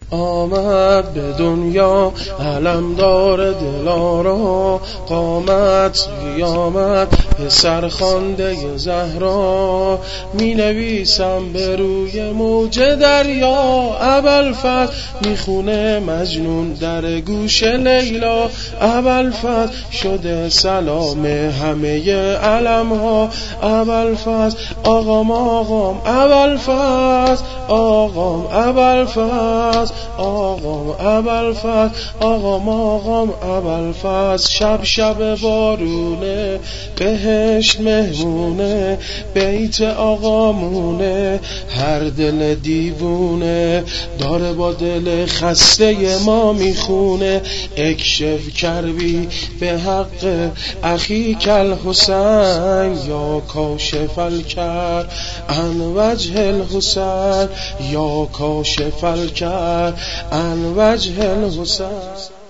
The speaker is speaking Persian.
آمد به دنیا علمدار دلارا، قامت قیامت پسر خوانده زهرا. می نویسم به روی موج دریا، ابوالفضل میخونه مجنون در گوش لیلا. ابوالفضل شده سلام همه علم ها، ابوالفضل آقام آقام ابوالفضل آقام ابوالفضل آقام ابوالفضل آقام آقام ابوالفضل. شب شب بارونه بهشت مهمونه، بیت آقامونه. هر دل دیوونه داره با دل خسته ما میخونه. اکشف کربی به حق اخی کل حسین، یا کاشف الکر عن وجه الحسین، یا کاشف الکر عن وجه الحسین.